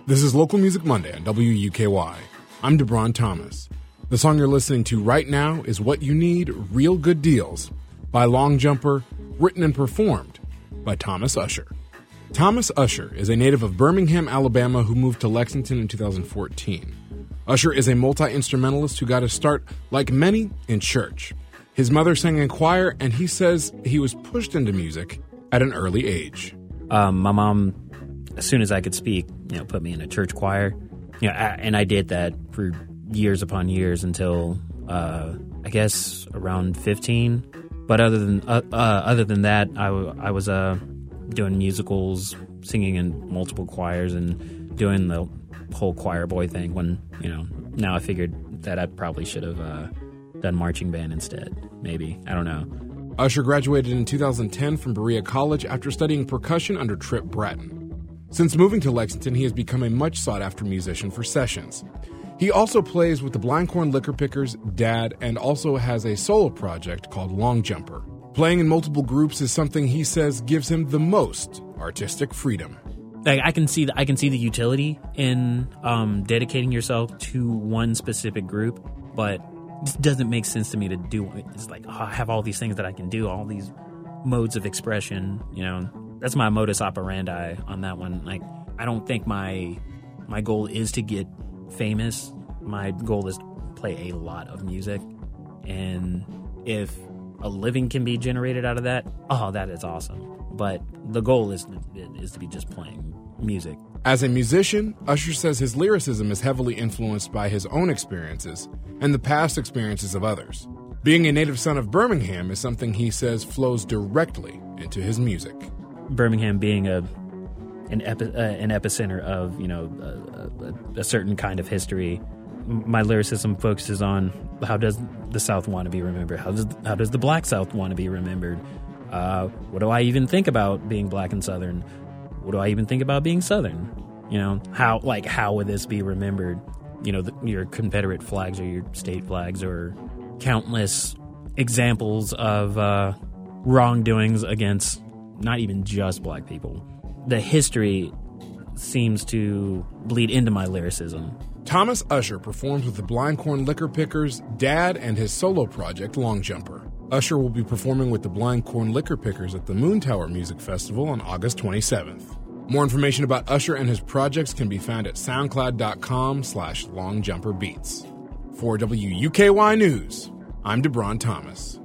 This is Local Music Monday on WUKY. I'm DeBron Thomas. The song you're listening to right now is What You Need, Real Good Deals by Long Jumper, written and performed by Thomas Usher. Thomas Usher is a native of Birmingham, Alabama, who moved to Lexington in 2014. Usher is a multi-instrumentalist who got his start, like many, in church. His mother sang in choir, and he says he was pushed into music at an early age. My mom, as soon as I could speak, put me in a church choir. And I did that for years upon years until, I guess, around 15. But other than that, I was doing musicals, singing in multiple choirs, and doing the whole choir boy thing. When now I figured that I probably should have done marching band instead. Maybe, I don't know. Usher graduated in 2010 from Berea College after studying percussion under Trip Bratton. Since moving to Lexington, he has become a much sought-after musician for sessions. He also plays with the Blindcorn Liquor Pickers, Dad, and also has a solo project called Long Jumper. Playing in multiple groups is something he says gives him the most artistic freedom. I can see the utility in dedicating yourself to one specific group, but it just doesn't make sense to me to do it. It's like, I have all these things that I can do, all these modes of expression, That's my modus operandi on that one. Like, I don't think my goal is to get famous. My goal is to play a lot of music. And if a living can be generated out of that, that is awesome. But the goal is to be just playing music. As a musician, Usher says his lyricism is heavily influenced by his own experiences and the past experiences of others. Being a native son of Birmingham is something he says flows directly into his music. Birmingham being an epicenter of a certain kind of history, my lyricism focuses on how does the South want to be remembered? How does the Black South want to be remembered? What do I even think about being Black and Southern? What do I even think about being Southern? How would this be remembered? Your Confederate flags or your state flags, or countless examples of wrongdoings against not even just Black people. The history seems to bleed into my lyricism. Thomas Usher performs with the Blindcorn Liquor Pickers, Dad, and his solo project, Long Jumper. Usher will be performing with the Blindcorn Liquor Pickers at the Moontower Music Festival on August 27th. More information about Usher and his projects can be found at soundcloud.com/longjumperbeats. For WUKY News, I'm DeBron Thomas.